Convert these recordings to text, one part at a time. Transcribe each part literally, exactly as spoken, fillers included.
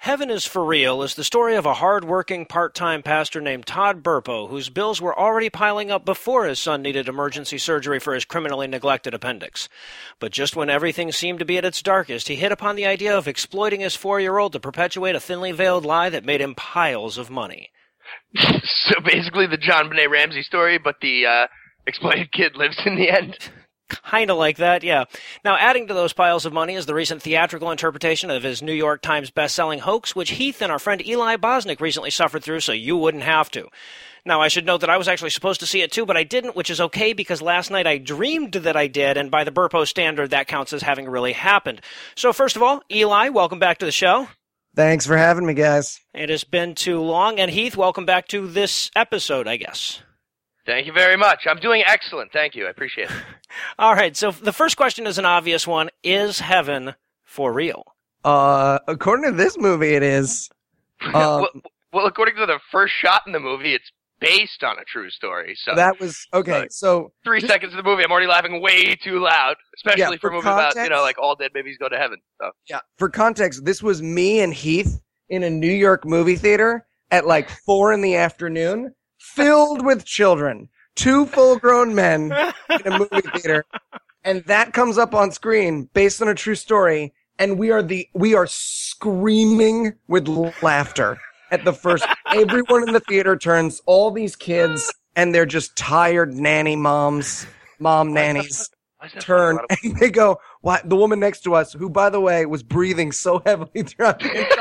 Heaven is for Real is the story of a hard-working part-time pastor named Todd Burpo, whose bills were already piling up before his son needed emergency surgery for his criminally neglected appendix. But just when everything seemed to be at its darkest, he hit upon the idea of exploiting his four-year-old to perpetuate a thinly veiled lie that made him piles of money. So basically the John Benet Ramsey story, but the uh, exploited kid lives in the end. Kind of like that, yeah. Now, adding to those piles of money is the recent theatrical interpretation of his New York Times best-selling hoax, which Heath and our friend Eli Bosnick recently suffered through, so you wouldn't have to. Now, I should note that I was actually supposed to see it too, but I didn't, which is okay because last night I dreamed that I did, and by the Burpo standard, that counts as having really happened. So first of all, Eli, welcome back to the show. Thanks for having me, guys. It has been too long, and Heath, welcome back to this episode, I guess. Thank you very much. I'm doing excellent. Thank you. I appreciate it. All right, so the first question is an obvious one. Is heaven for real? Uh, according to this movie, it is. Um, well, well, according to the first shot in the movie, it's based on a true story. So that was, okay, so so... Three just, seconds of the movie, I'm already laughing way too loud, especially yeah, for, for a movie context, about, you know, like all dead babies go to heaven. So. Yeah, for context, this was me and Heath in a New York movie theater at like four in the afternoon, filled with children. Two full-grown men in a movie theater, and that comes up on screen based on a true story, and we are the we are screaming with laughter at the first. Everyone in the theater turns, all these kids, and they're just tired nanny moms, mom nannies, turn, and they go, "What?" The woman next to us, who, by the way, was breathing so heavily throughout the entire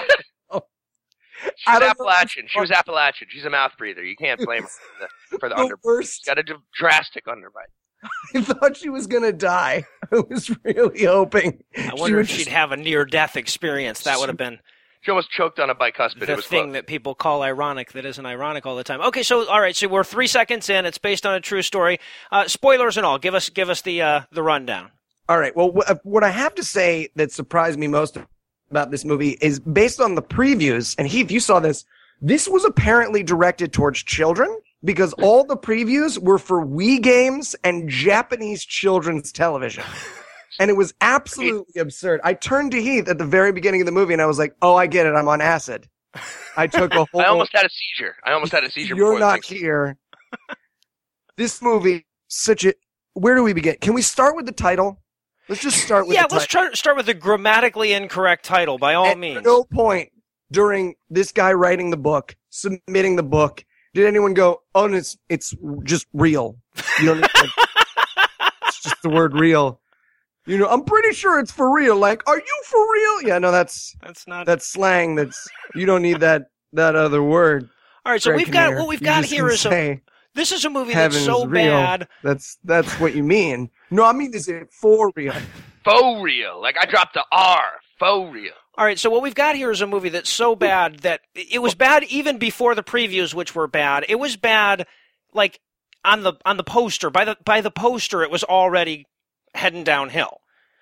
She's Appalachian. She was Appalachian. She's a mouth breather. You can't blame her for the, for the, the underbite. Worst. Got a d- drastic underbite. I thought she was going to die. I was really hoping. I wonder if she she'd have a near-death experience. That would have been she almost choked on a bicuspid. The it was thing close. that people call ironic that isn't ironic all the time. Okay, so all right, so we're three seconds in. It's based on a true story. Uh, spoilers and all. Give us give us the uh, the rundown. All right. Well, wh- what I have to say that surprised me most about this movie is based on the previews. And Heath, you saw this. This was apparently directed towards children because all the previews were for Wii games and Japanese children's television. And it was absolutely absurd. I turned to Heath at the very beginning of the movie and I was like, oh, I get it. I'm on acid. I took a whole... I almost had a seizure. I almost had a seizure You're before not here. This movie, such a... Where do we begin? Can we start with the title? Let's just start with yeah, the title. let's try, start with the grammatically incorrect title, by all At means. no point during this guy writing the book, submitting the book, did anyone go, oh, and it's, it's just real. You don't need to, it's just the word real. You know, I'm pretty sure it's for real. Like, are you for real? Yeah, no, that's, that's not, that's slang. That's, you don't need that, that other word. All right. So Greg we've got, Kinnear. what we've You got just here can is say, a, this is a movie heaven that's so is real. bad. That's, that's what you mean. No, I mean, is it for real? Faux real. Like I dropped the R. Faux real. All right, so what we've got here is a movie that's so bad that it was bad even before the previews, which were bad. It was bad, like on the on the poster. By the by the poster, it was already heading downhill.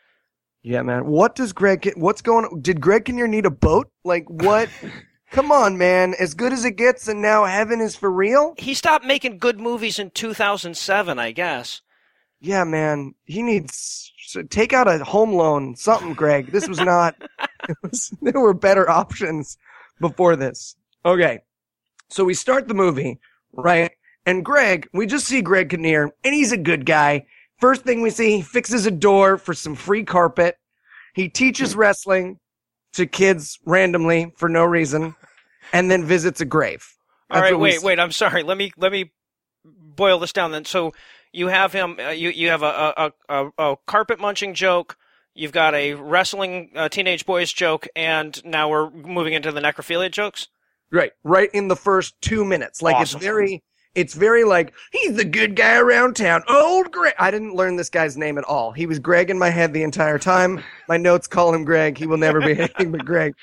Yeah, man. What does Greg? Get, what's going on? Did Greg Kinnear need a boat? Like what? Come on, man. As good as it gets, and now heaven is for real. He stopped making good movies in two thousand seven, I guess. Yeah, man. He needs to take out a home loan, something, Greg. This was not, it was, there were better options before this. Okay. So we start the movie, right? And Greg, we just see Greg Kinnear, and he's a good guy. First thing we see, he fixes a door for some free carpet. He teaches wrestling to kids randomly for no reason, and then visits a grave. All right, wait, wait. I'm sorry. Let me let me boil this down then. So you have him. Uh, you you have a a, a a carpet munching joke. You've got a wrestling uh, teenage boys joke, and now we're moving into the necrophilia jokes. Right, right in the first two minutes. Like awesome. it's very, it's very like he's the good guy around town. Old Greg. I didn't learn this guy's name at all. He was Greg in my head the entire time. My notes call him Greg. He will never be anything but Greg.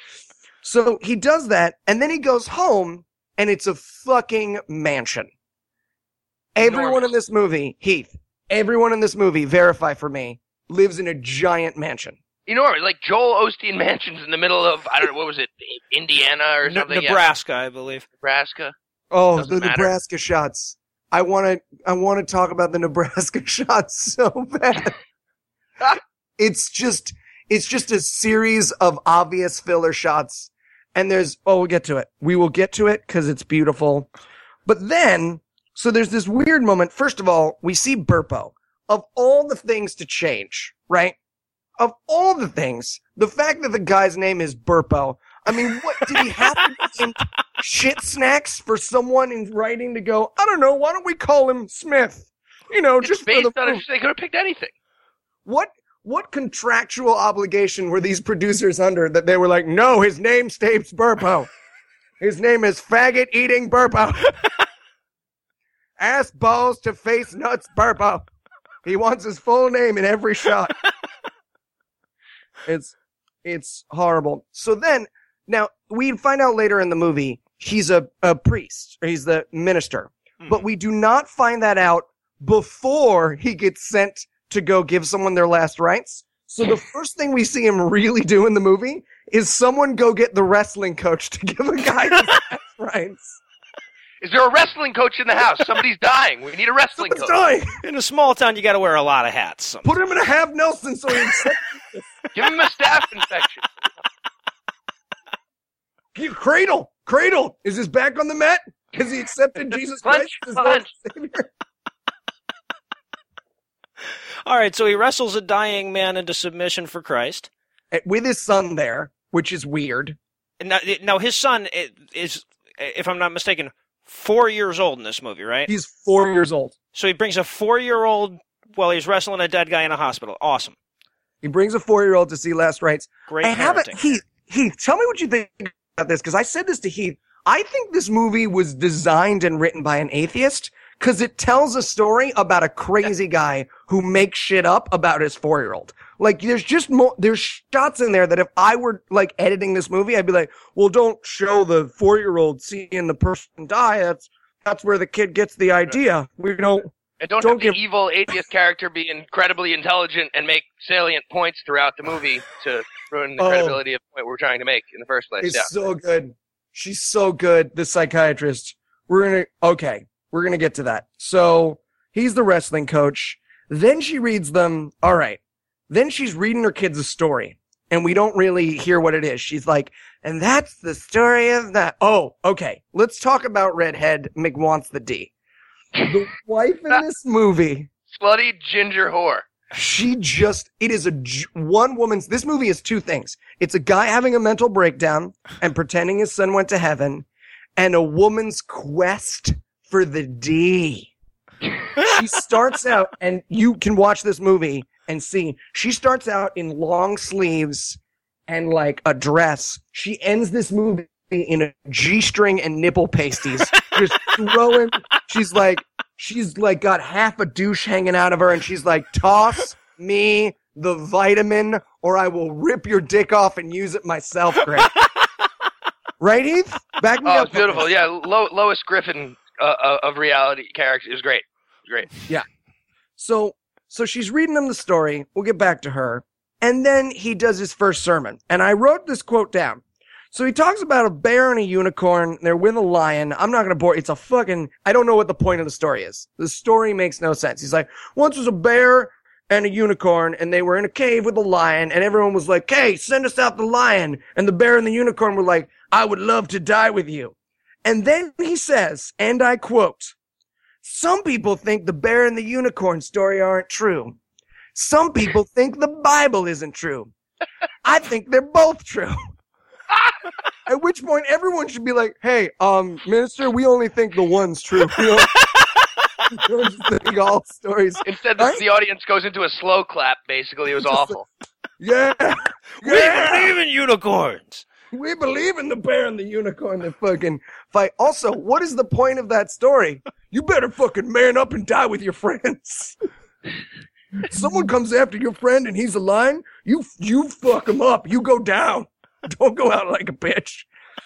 So he does that, and then he goes home, and it's a fucking mansion. Everyone Enormous. in this movie, Heath, everyone in this movie, verify for me, lives in a giant mansion. Enormous, like Joel Osteen mansions in the middle of, I don't know, what was it, Indiana or something? Nebraska, yeah. I believe. Nebraska. Oh, Doesn't the matter. Nebraska shots. I want to I want to talk about the Nebraska shots so bad. It's just it's just a series of obvious filler shots And there's, oh, we'll get to it. We will get to it because it's beautiful. But then, so there's this weird moment. First of all, we see Burpo. Of all the things to change, right? Of all the things, the fact that the guy's name is Burpo. I mean, what did he have to name shit snacks for someone in writing to go, I don't know, why don't we call him Smith? You know, it's just based for the on a, they could have picked anything. What what contractual obligation were these producers under that they were like, no, his name stays Burpo. His name is faggot eating Burpo. Ass balls to face nuts Burpo. He wants his full name in every shot. It's it's horrible. So then, now, we find out later in the movie, he's a, a priest, or he's the minister. Hmm. But we do not find that out before he gets sent to go give someone their last rites. So the first thing we see him really do in the movie is someone go get the wrestling coach to give a guy his last rites. Is there a wrestling coach in the house? Somebody's dying. We need a wrestling Someone's coach. dying. In a small town, you got to wear a lot of hats. Put him in a half Nelson so he accepts this. Give him a staph infection. You, Cradle! Cradle! Is his back on the mat? Has he accepted Jesus Christ as Lord and Savior? All right, so he wrestles a dying man into submission for Christ. With his son there, which is weird. Now, now his son is, if I'm not mistaken, four years old in this movie, right? He's four years old. So he brings a four-year-old while he's wrestling a dead guy in a hospital. Awesome. He brings a four-year-old to see last rites. Great I parenting. haven't, Heath, Heath, tell me what you think about this, because I said this to Heath. I think this movie was designed and written by an atheist, because it tells a story about a crazy guy who makes shit up about his four-year-old. Like, there's just more, there's shots in there that if I were, like, editing this movie, I'd be like, well, don't show the four-year-old seeing the person die. That's, that's where the kid gets the idea. We don't, and don't, don't have the give... evil atheist character be incredibly intelligent and make salient points throughout the movie to ruin the oh, credibility of the point we're trying to make in the first place. It's yeah. so good. She's so good, the psychiatrist. We're gonna, okay, we're gonna get to that. So, he's the wrestling coach. Then she reads them, all right. Then she's reading her kids a story, and we don't really hear what it is. She's like, and that's the story of that. Oh, okay. Let's talk about Redhead McWants the D. The wife in this movie. Slutty ginger whore. She just, it is a one woman's, this movie is two things. It's a guy having a mental breakdown and pretending his son went to heaven, and a woman's quest for the D. She starts out, and you can watch this movie and see, she starts out in long sleeves and like a dress. She ends this movie in a G-string and nipple pasties. Just throwing, she's like, she's like got half a douche hanging out of her, and she's like, toss me the vitamin or I will rip your dick off and use it myself, Greg. Right, Heath? Back me oh, up. It's beautiful. Yeah, Lo- Lois Griffin uh, of reality character is great. Great. Yeah. So, so she's reading him the story. We'll get back to her. And then he does his first sermon. And I wrote this quote down. So he talks about a bear and a unicorn. They're with a lion. I'm not going to bore. It's a fucking, I don't know what the point of the story is. The story makes no sense. He's like, once was a bear and a unicorn, and they were in a cave with a lion, and everyone was like, hey, send us out the lion. And the bear and the unicorn were like, I would love to die with you. And then he says, and I quote, some people think the bear and the unicorn story aren't true. Some people think the Bible isn't true. I think they're both true. At which point everyone should be like, hey, um, minister, we only think the one's true. We don't, we don't just think all stories. Instead, right? the, the audience goes into a slow clap, basically. It was awful. Yeah. We yeah. believe in unicorns. We believe in the bear and the unicorn that fucking fight. Also, what is the point of that story? You better fucking man up and die with your friends. Someone comes after your friend and he's a lion, you you fuck him up. You go down. Don't go out like a bitch.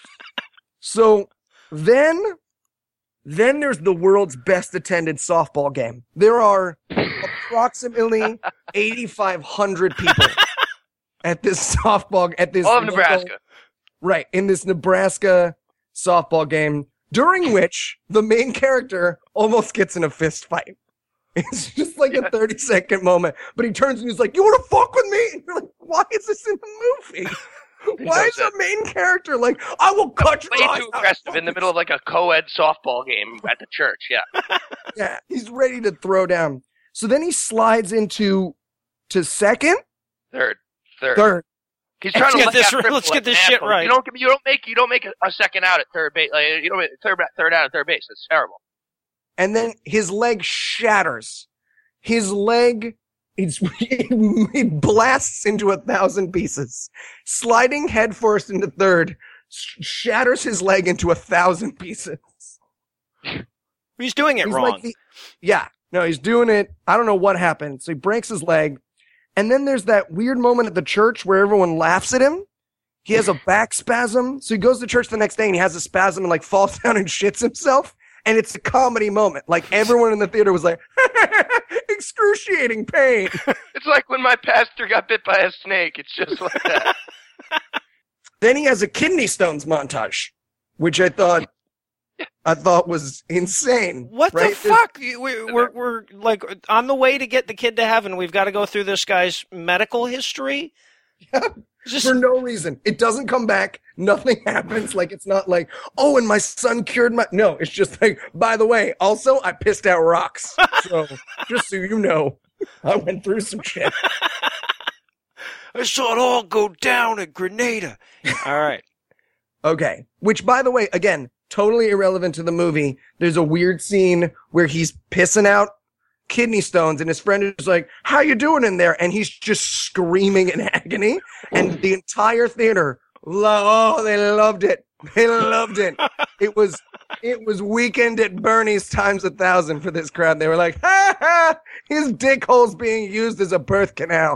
So then, then there's the world's best attended softball game. There are approximately eighty-five hundred people at this softball, at this. All of Nebraska. Right, in this Nebraska softball game, during which the main character almost gets in a fist fight. It's just like a thirty second moment, but he turns and he's like, you want to fuck with me? And you're like, why is this in the movie? Why is the main character like, I will cut your Way eyes too out. aggressive in the middle of like a co-ed softball game at the church, yeah. Yeah, he's ready to throw down. So then he slides into to second, Third. Third. third. He's trying Let's to get let this that right- cripple let's like get this an shit asshole. right. You don't you don't make you don't make a, a second out at third base. Like, you don't make third third out at third base. It's terrible. And then his leg shatters. His leg, it's, it blasts into a thousand pieces. Sliding headfirst into third, sh- shatters his leg into a thousand pieces. He's doing it He's wrong. like the- yeah, no, he's doing it. I don't know what happened. So he breaks his leg. And then there's that weird moment at the church where everyone laughs at him. He has a back spasm. So he goes to church the next day and he has a spasm and like falls down and shits himself. And it's a comedy moment. Like everyone in the theater was like, excruciating pain. It's like when my pastor got bit by a snake. It's just like that. Then he has a kidney stones montage, which I thought, I thought was insane. What right? the fuck? We, we're, we're like on the way to get the kid to heaven. We've got to go through this guy's medical history. Yeah. Just For no reason. It doesn't come back. Nothing happens. Like, it's not like, oh, and my son cured my, no, it's just like, by the way, also, I pissed out rocks. So, just so you know, I went through some shit. I saw it all go down at Grenada. All right. Okay. Which, by the way, again, totally irrelevant to the movie. There's a weird scene where he's pissing out kidney stones and his friend is like, how you doing in there? And he's just screaming in agony. And the entire theater, lo- oh, they loved it. They loved it. It was, it was Weekend at Bernie's times a thousand for this crowd. They were like, ha ha, his dick hole's being used as a birth canal.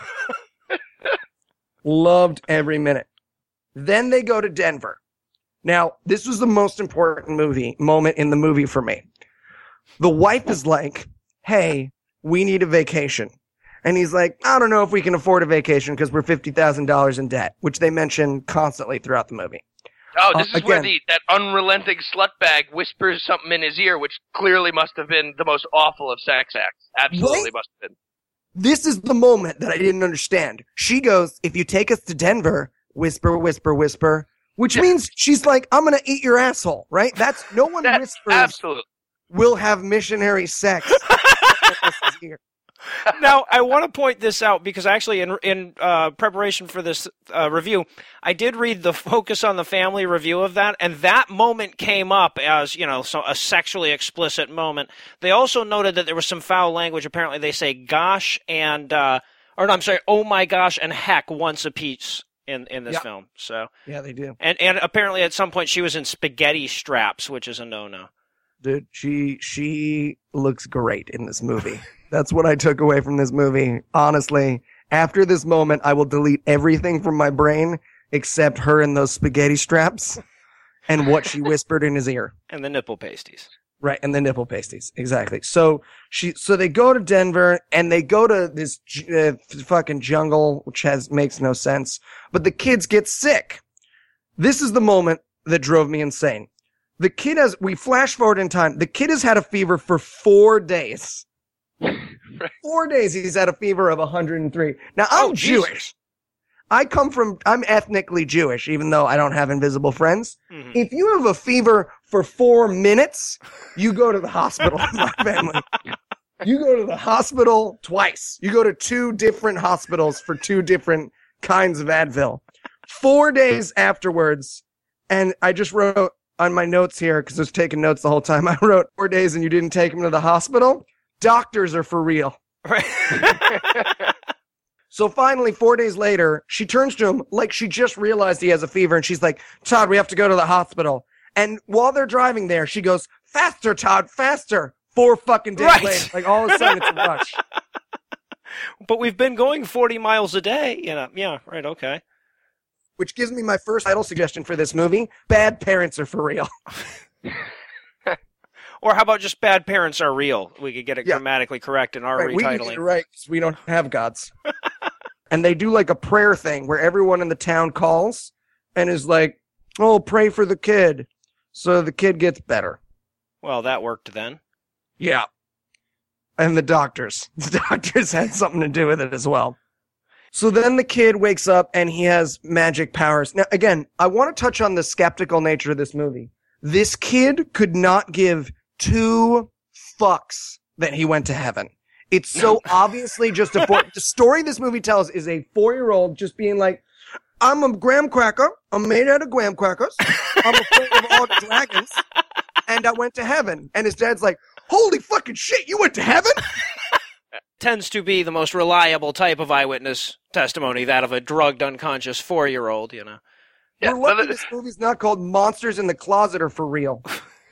Loved every minute. Then they go to Denver. Now, this was the most important movie moment in the movie for me. The wife is like, hey, we need a vacation. And he's like, I don't know if we can afford a vacation because we're fifty thousand dollars in debt, which they mention constantly throughout the movie. Oh, this Uh, is where again- the that unrelenting slutbag whispers something in his ear, which clearly must have been the most awful of sex acts. Absolutely Right? must have been. This is the moment that I didn't understand. She goes, if you take us to Denver, whisper, whisper, whisper, which means she's like, I'm going to eat your asshole, right? That's no one That, whispers, absolutely. we'll have missionary sex. Now, I want to point this out because actually in in uh, preparation for this uh, review, I did read the Focus on the Family review of that, and that moment came up as, you know, so a sexually explicit moment. They also noted that there was some foul language. Apparently they say gosh and, uh, or no, I'm sorry, oh my gosh and heck once a piece in, in this Yep. film. So, Yeah, they do. and, and apparently at some point she was in spaghetti straps, which is a no-no. Dude, she she looks great in this movie. That's what I took away from this movie. Honestly, after this moment, I will delete everything from my brain except her in those spaghetti straps and what she whispered in his ear. And the nipple pasties. Right, and the nipple pasties. Exactly. So she, so they go to Denver and they go to this uh, fucking jungle, which has makes no sense. But the kids get sick. This is the moment that drove me insane. The kid has, we flash forward in time. The kid has had a fever for four days. Four days he's had a fever of one hundred three. Now, I'm Oh, Jesus. Jewish. I come from, I'm ethnically Jewish, even though I don't have invisible friends. Mhm. If you have a fever for four minutes, you go to the hospital with my family. You go to the hospital twice. You go to two different hospitals for two different kinds of Advil. Four days afterwards, and I just wrote on my notes here, because I was taking notes the whole time, I wrote, four days and you didn't take him to the hospital? Doctors are for real. Right. So finally, four days later, she turns to him like she just realized he has a fever, and she's like, Todd, we have to go to the hospital. And while they're driving there, she goes, faster, Todd, faster. Four fucking days Right. later. Like, all of a sudden, it's a rush. But we've been going forty miles a day, you know. Yeah, right, okay. Which gives me my first title suggestion for this movie. Bad parents are for real. Or how about just bad parents are real? We could get it Yeah. grammatically correct in our Right, we can get retitling. it right, 'cause we don't have gods. And they do like a prayer thing where everyone in the town calls and is like, oh, pray for the kid. So the kid gets better. Well, that worked then. Yeah. And the doctors. The doctors had something to do with it as well. So then the kid wakes up and he has magic powers. Now, again, I want to touch on the skeptical nature of this movie. This kid could not give two fucks that he went to heaven. It's so obviously just a four- the story this movie tells is a four-year-old just being like, I'm a graham cracker. I'm made out of graham crackers. I'm afraid of all dragons. And I went to heaven. And his dad's like, holy fucking shit, you went to heaven? Tends to be the most reliable type of eyewitness testimony, that of a drugged, unconscious four-year-old, you know. Yeah, We're lucky well, this movie's not called Monsters in the Closet or For Real.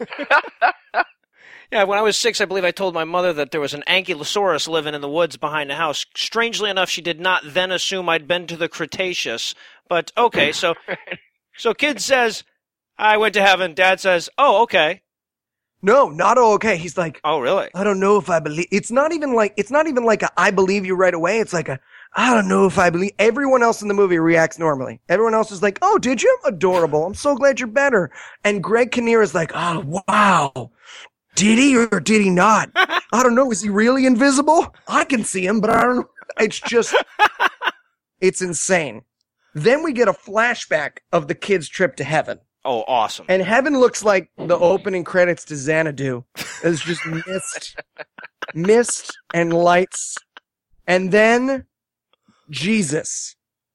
Yeah, when I was six, I believe I told my mother that there was an ankylosaurus living in the woods behind the house. Strangely enough, she did not then assume I'd been to the Cretaceous. But, okay, so so kid says, I went to heaven. Dad says, oh, okay. No, not oh, okay. He's like, oh, really? I don't know if I believe. It's not even like, it's not even like a, I believe you right away. It's like a, I don't know if I believe. Everyone else in the movie reacts normally. Everyone else is like, oh, did you? Adorable. I'm so glad you're better. And Greg Kinnear is like, oh, wow. Did he or did he not? I don't know. Is he really invisible? I can see him, but I don't know. It's just, it's insane. Then we get a flashback of the kid's trip to heaven. Oh, awesome. And heaven looks like the opening credits to Xanadu. It's just mist, mist and lights. And then Jesus,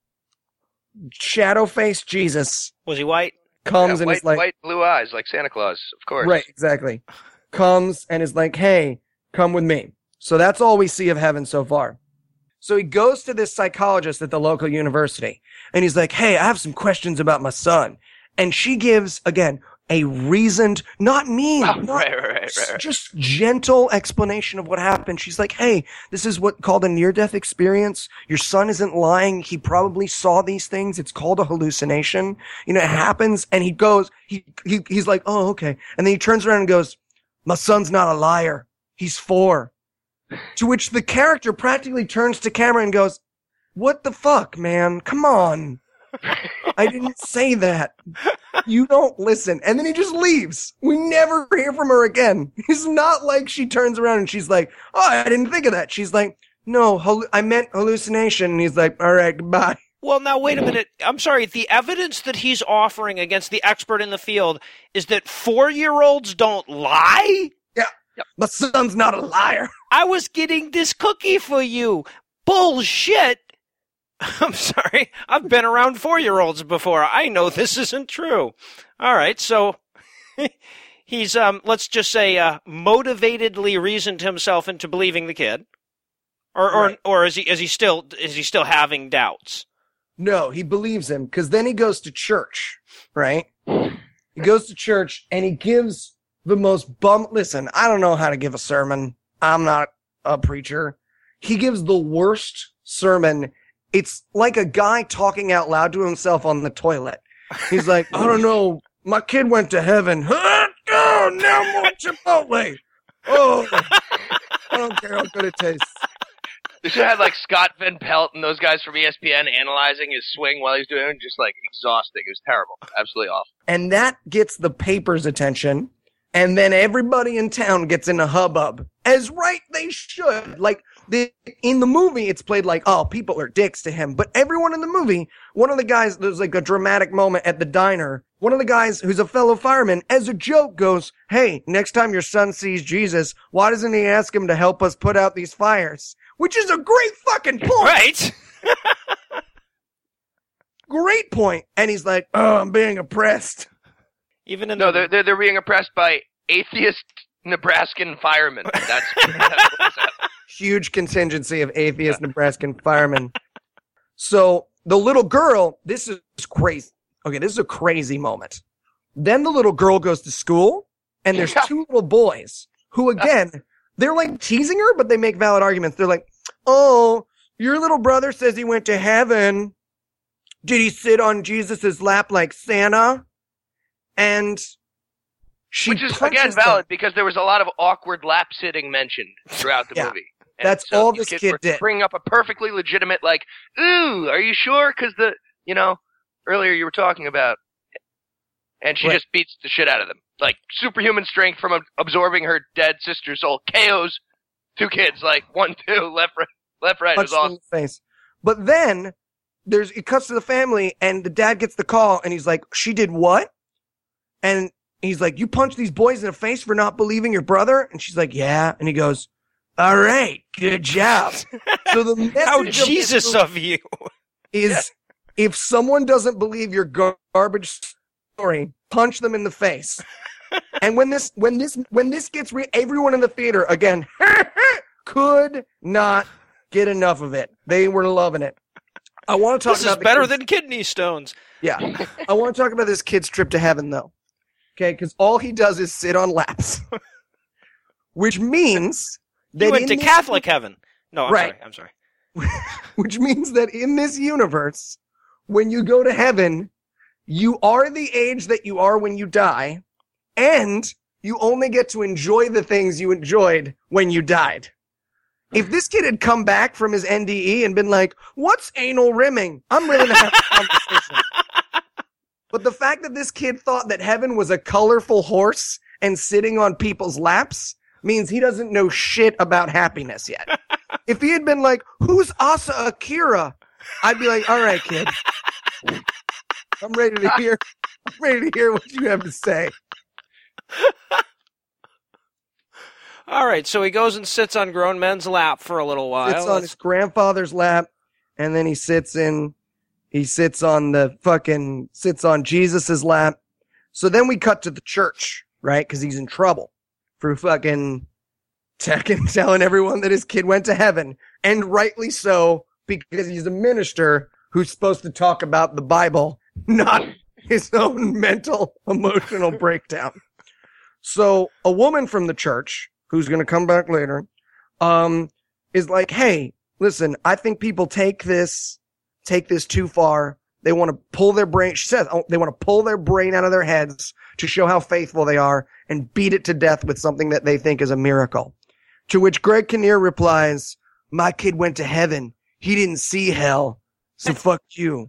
shadow-faced Jesus. Was he white? Comes yeah, and white, is like, white, blue eyes, like Santa Claus, of course. Right, exactly. Comes and is like, hey, come with me. So that's all we see of heaven so far. So he goes to this psychologist at the local university and he's like, hey, I have some questions about my son. And she gives, again, a reasoned, not mean, Oh, not, right, right, right, right. just gentle explanation of what happened. She's like, hey, this is what called a near-death experience. Your son isn't lying. He probably saw these things. It's called a hallucination. You know, it happens. And he goes, he, he he's like, oh, okay. And then he turns around and goes, my son's not a liar. He's four. To which the character practically turns to camera and goes, what the fuck, man? Come on. I didn't say that. You don't listen. And then he just leaves. We never hear from her again. It's not like she turns around and she's like, oh, I didn't think of that. She's like, no, hallu- I meant hallucination. And he's like, all right, goodbye. Well, now, wait a minute. I'm sorry. The evidence that he's offering against the expert in the field is that four-year-olds don't lie? Yeah. Yep. My son's not a liar. I was getting this cookie for you. Bullshit. I'm sorry. I've been around four-year-olds before. I know this isn't true. All right, so he's, um, let's just say, uh, motivatedly reasoned himself into believing the kid. Or, or, Right. or is he, is he still, is he still having doubts? No, he believes him because then he goes to church, right? He goes to church and he gives the most bum. Listen, I don't know how to give a sermon. I'm not a preacher. He gives the worst sermon. It's like a guy talking out loud to himself on the toilet. He's like, I don't know. My kid went to heaven. Huh? Oh, now more Chipotle. Oh, I don't care how good it tastes. They should have had like Scott Van Pelt and those guys from E S P N analyzing his swing while he's doing it, just like exhausting. It was terrible. Absolutely awful. And that gets the paper's attention. And then everybody in town gets in a hubbub. As right they should. Like, the, in the movie, it's played like, oh, people are dicks to him. But everyone in the movie, one of the guys, there's like a dramatic moment at the diner. One of the guys who's a fellow fireman, as a joke, goes, hey, next time your son sees Jesus, why doesn't he ask him to help us put out these fires? Which is a great fucking point. Right. Great point. And he's like, oh, I'm being oppressed. Even in No, the, they're, they're, they're being oppressed by atheist Nebraskan firemen. That's, that's what's happening. Huge contingency of atheist Nebraskan firemen. So the little girl, this is crazy. Okay, this is a crazy moment. Then the little girl goes to school, and there's two little boys who, again, they're like teasing her, but they make valid arguments. They're like, oh, your little brother says he went to heaven. Did he sit on Jesus's lap like Santa? And she Which is, punches again, them. valid because there was a lot of awkward lap sitting mentioned throughout the Yeah. movie. And That's so all these this kids kid were did. Bringing up a perfectly legitimate, like, ooh, are you sure? Because the, you know, earlier you were talking about, and she Right. just beats the shit out of them. Like, superhuman strength from ab- absorbing her dead sister's soul. K Os two kids, like, one, two, left, right, left, right. It was Punched in awesome. the face. But then there's, it cuts to the family and the dad gets the call and he's like, she did what? And he's like, you punched these boys in the face for not believing your brother? And she's like, yeah. And he goes, all right, good job. So the message How of Jesus this of you. is Yeah. if someone doesn't believe your gar- garbage story, punch them in the face. And when this, when this, when this gets re- everyone in the theater again, could not get enough of it. They were loving it. I want to talk This about is the better kids- than kidney stones. Yeah. I want to talk about this kid's trip to heaven, though. Okay, because all he does is sit on laps. Which means that You went in to this- Catholic heaven. No, I'm Right. sorry. I'm sorry. Which means that in this universe, when you go to heaven, you are the age that you are when you die, and you only get to enjoy the things you enjoyed when you died. If this kid had come back from his N D E and been like, what's anal rimming? I'm willing to have a conversation. But the fact that this kid thought that heaven was a colorful horse and sitting on people's laps means he doesn't know shit about happiness yet. If he had been like, who's Asa Akira? I'd be like, all right, kid. I'm ready to hear, I'm ready to hear what you have to say. All right, so he goes and sits on grown men's lap for a little while. Sits on That's- his grandfather's lap, and then he sits in, he sits on the fucking, sits on Jesus's lap. So then we cut to the church, right? Cause he's in trouble for fucking tecking, telling everyone that his kid went to heaven. And rightly so, because he's a minister who's supposed to talk about the Bible, not his own mental, emotional breakdown. So a woman from the church, who's going to come back later, um, is like, hey, listen, I think people take this, take this too far. They want to pull their brain, she says, oh, they want to pull their brain out of their heads to show how faithful they are and beat it to death with something that they think is a miracle. To which Greg Kinnear replies, my kid went to heaven. He didn't see hell. So fuck you.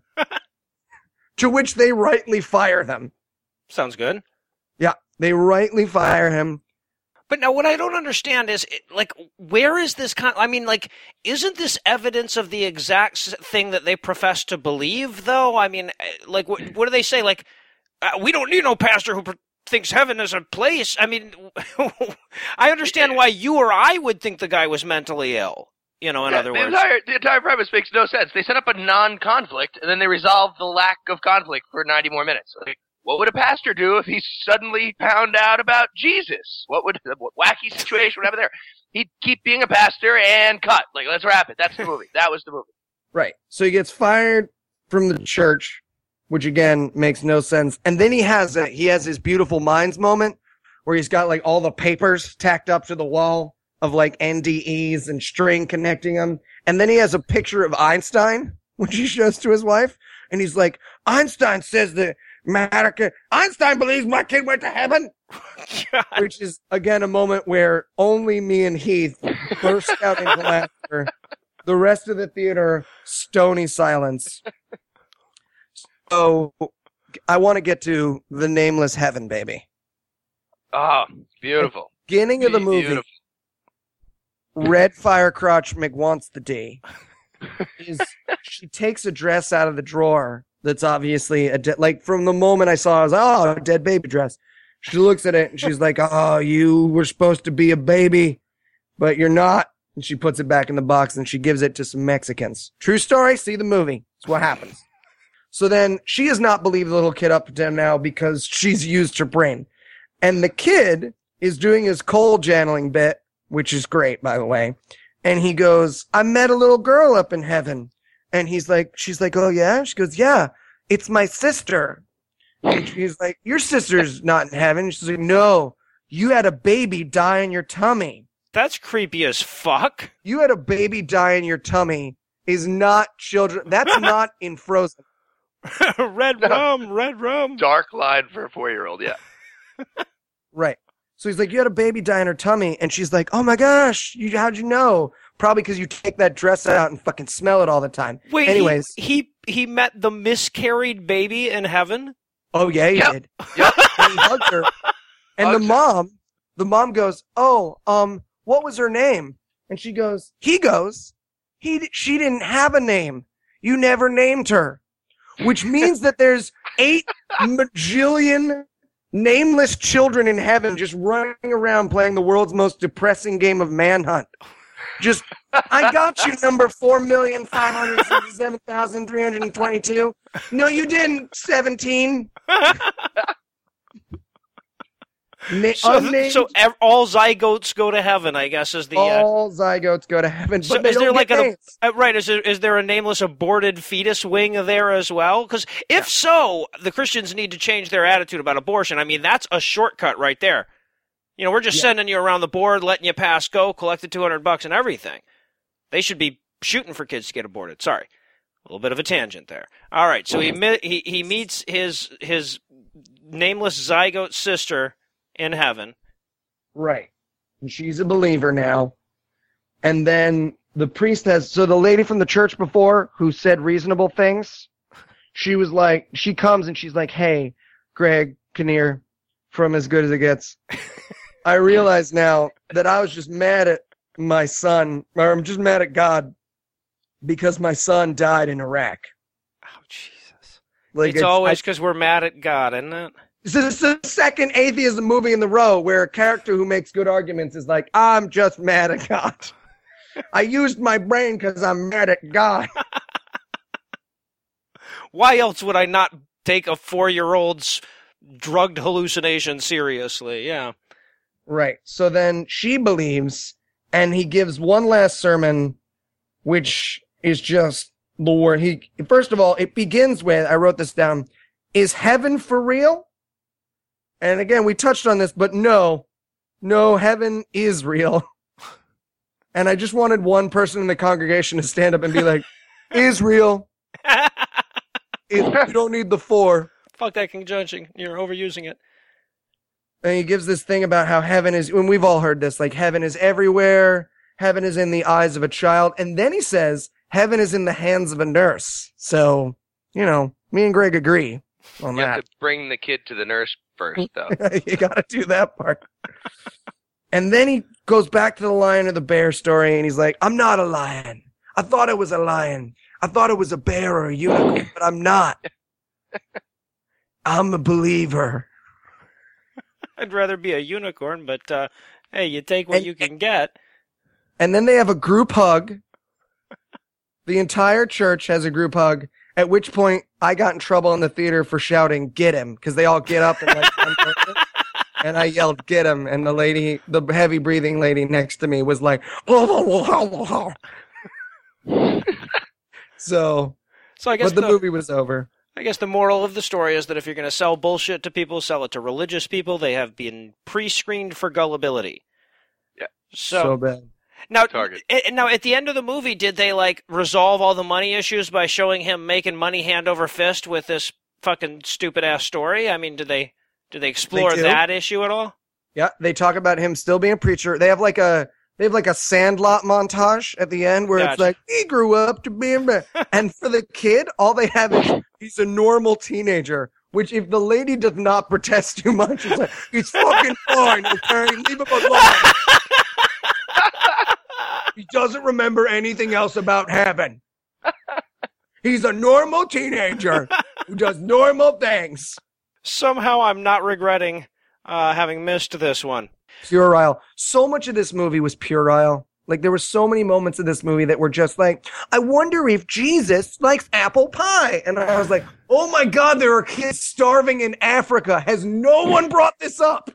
To which they rightly fire them. Sounds good. Yeah, they rightly fire him. But now what I don't understand is, it- like, where is this kind I mean, like, isn't this evidence of the exact s- thing that they profess to believe, though? I mean, eh, like, what, what do they say? Like, uh, we don't need no pastor who pr- thinks heaven is a place. I mean, I understand why you or I would think the guy was mentally ill, you know, in Yeah, other the words. entire the entire premise makes no sense. They set up a non-conflict, and then they resolve the lack of conflict for ninety more minutes. Like, what would a pastor do if he suddenly found out about Jesus? What would what wacky situation would happen there? He'd keep being a pastor and cut. Like, let's wrap it. That's the movie. That was the movie. Right. So he gets fired from the church, which again makes no sense. And then he has a, he has his beautiful minds moment where he's got like all the papers tacked up to the wall of like N D Es and string connecting them. And then he has a picture of Einstein, which he shows to his wife. And he's like, Einstein says that America, Einstein believes my kid went to heaven. God. Which is again a moment where only me and Heath burst out into laughter. The rest of the theater, stony silence. So I want to get to the nameless heaven, baby. Oh, beautiful. Beginning of the movie, Beautiful. Red Firecrotch McWants the D is she takes a dress out of the drawer that's obviously a de- like from the moment I saw it, I was like, oh, a dead baby dress. She looks at it and she's like, oh, you were supposed to be a baby, but you're not. And she puts it back in the box and she gives it to some Mexicans. True story. See the movie. It's what happens. So then she has not believed the little kid up to now because she's used her brain. And the kid is doing his coal channeling bit, which is great, by the way. And he goes, I met a little girl up in heaven. And he's like, she's like, oh yeah? She goes, yeah, it's my sister. And she's like, your sister's not in heaven. She's like, no, you had a baby die in your tummy. That's creepy as fuck. You had a baby die in your tummy is not children. That's not in Frozen. Red rum, red rum. Dark line for a four-year-old, yeah. Right. So he's like, you had a baby die in her tummy. And she's like, oh my gosh, you, how'd you know? Probably because you take that dress out and fucking smell it all the time. Wait, Anyways. he, he he met the miscarried baby in heaven? Oh yeah, he Yep. did. Yep. And he hugged her. And the Hugged her. mom, the mom goes, oh, um, what was her name? And she goes, he goes, He, she didn't have a name. You never named her, which means that there's eight majillion nameless children in heaven just running around playing the world's most depressing game of Manhunt. Just, I got you, number four million five hundred sixty-seven thousand three hundred twenty-two. No, you didn't, seventeen. Na- So, unnamed, so ev- all zygotes go to heaven, I guess, is the... Uh, all zygotes go to heaven, but so they is don't there get like a, names. uh, right, is there, is there a nameless aborted fetus wing there as well? Because if Yeah. so, the Christians need to change their attitude about abortion. I mean, that's a shortcut right there. You know, we're just Yeah. sending you around the board, letting you pass go, collected two hundred bucks and everything. They should be shooting for kids to get aborted. Sorry. A little bit of a tangent there. All right, so he mi- he, he meets his his nameless zygote sister in heaven. Right. And she's a believer now. And then the priest has, so the lady from the church before who said reasonable things, she was like, she comes and she's like, hey, Greg Kinnear from As Good as It Gets. I realize now that I was just mad at my son, or I'm just mad at God because my son died in Iraq. Oh, Jesus. Like It's always because we're mad at God, isn't it? So this is the second atheism movie in the row where a character who makes good arguments is like, I'm just mad at God. I used my brain because I'm mad at God. Why else would I not take a four-year-old's drugged hallucination seriously? Yeah. Right. So then she believes, and he gives one last sermon, which is just the word. He, first of all, it begins with, I wrote this down, is heaven for real? And again, we touched on this, but no, no, heaven is real. And I just wanted one person in the congregation to stand up and be like, is real. It, you don't need the four. Fuck that conjunction. You're overusing it. And he gives this thing about how heaven is, and we've all heard this, like heaven is everywhere. Heaven is in the eyes of a child. And then he says, heaven is in the hands of a nurse. So, you know, me and Greg agree on You that. have to bring the kid to the nurse first, though. You gotta do that part. And then he goes back to the lion or the bear story, and he's like, I'm not a lion. I thought it was a lion. I thought it was a bear or a unicorn, but I'm not. I'm a believer. I'd rather be a unicorn, but uh, hey, you take what And- you can get. And then they have a group hug. The entire church has a group hug, at which point I got in trouble in the theater for shouting, get him, because they all get up and like, one person, and I yelled, get him, and the lady, the heavy breathing lady next to me was like, oh, so, So I guess but the the, movie was over. I guess the moral of the story is that if you're going to sell bullshit to people, sell it to religious people. They have been pre-screened for gullibility. Yeah. So, So bad. now, Target. eh, now at the end of the movie, did they like resolve all the money issues by showing him making money hand over fist with this fucking stupid ass story? I mean, did they did they explore do. that issue at all? Yeah, they talk about him still being a preacher. They have like a they have like a Sandlot montage at the end where it's Gotcha. like he grew up to be a man. And for the kid, all they have is he's a normal teenager. Which, if the lady does not protest too much, it's like he's fucking fine. Okay, leave him alone. He doesn't remember anything else about heaven. He's a normal teenager who does normal things. Somehow, I'm not regretting uh, having missed this one. Puerile. So much of this movie was puerile. Like, there were so many moments of this movie that were just like, I wonder if Jesus likes apple pie. And I was like, oh my God, there are kids starving in Africa. Has no one brought this up?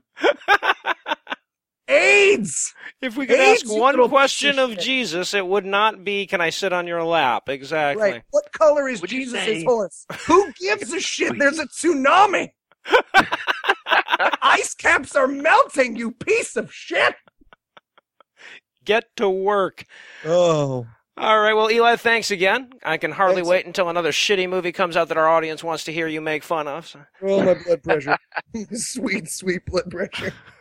AIDS! If we could AIDS, ask you one little question piece of of shit. Jesus, it would not be, can I sit on your lap? Exactly. Right. What color is What'd you Jesus' say? horse? Who gives a shit? There's a tsunami. Ice caps are melting, you piece of shit. Get to work. Oh. All right, well, Eli, thanks again. I can hardly Thanks. wait until another shitty movie comes out that our audience wants to hear you make fun of. So. Oh, my blood pressure. Sweet, sweet blood pressure.